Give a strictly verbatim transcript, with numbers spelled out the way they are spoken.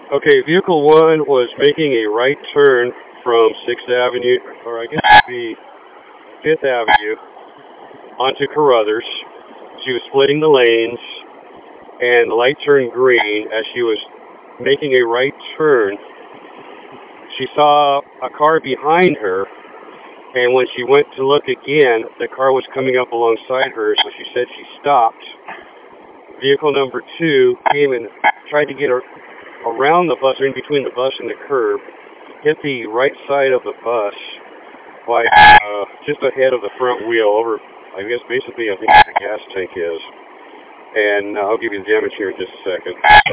Okay, vehicle one was making a right turn from sixth Avenue, or I guess it would be fifth Avenue, onto Carruthers. She was splitting the lanes, and the light turned green. As she was making a right turn, she saw a car behind her, and when she went to look again, the car was coming up alongside her, so she said she stopped. Vehicle number two came and tried to get her around the bus, or in between the bus and the curb, hit the right side of the bus by uh, just ahead of the front wheel, over, I guess basically I think where the gas tank is. And uh, I'll give you the damage here in just a second.